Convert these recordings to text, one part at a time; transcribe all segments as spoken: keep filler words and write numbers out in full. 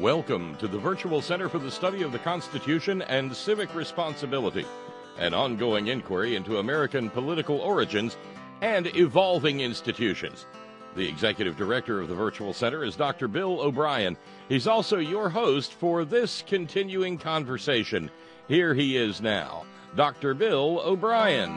Welcome to the Virtual Center for the Study of the Constitution and Civic Responsibility, an ongoing inquiry into American political origins and evolving institutions. The executive director of the Virtual Center is Doctor Bill O'Brien. He's also your host for this continuing conversation. Here he is now, Doctor Bill O'Brien.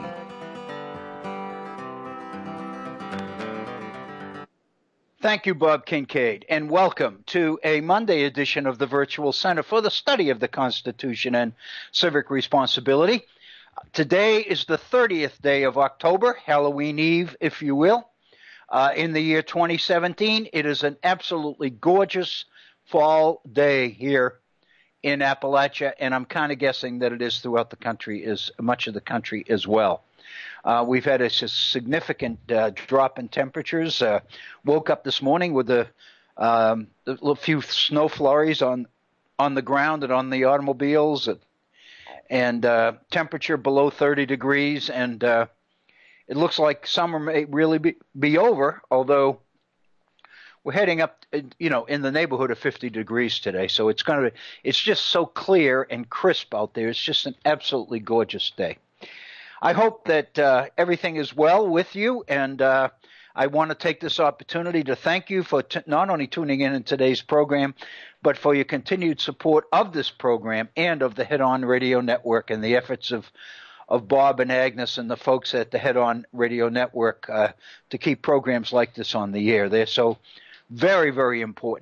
Thank you, Bob Kincaid, and welcome to a Monday edition of the Virtual Center for the Study of the Constitution and Civic Responsibility. Today is the thirtieth day of October, Halloween Eve, if you will. Uh, in the year twenty seventeen, it is an absolutely gorgeous fall day here in Appalachia, and I'm kind of guessing that it is throughout the country, as much of the country as well. Uh, we've had a significant uh, drop in temperatures. Uh, woke up this morning with a, um, a few snow flurries on on the ground and on the automobiles, and, and uh, temperature below thirty degrees. And uh, it looks like summer may really be, be over, although we're heading up, you know, in the neighborhood of fifty degrees today. So it's going to, it's just so clear and crisp out there. It's just an absolutely gorgeous day. I hope that uh, everything is well with you, and uh, I want to take this opportunity to thank you for t- not only tuning in in today's program, but for your continued support of this program and of the Head On Radio Network and the efforts of, of Bob and Agnes and the folks at the Head On Radio Network uh, to keep programs like this on the air. They're so very, very important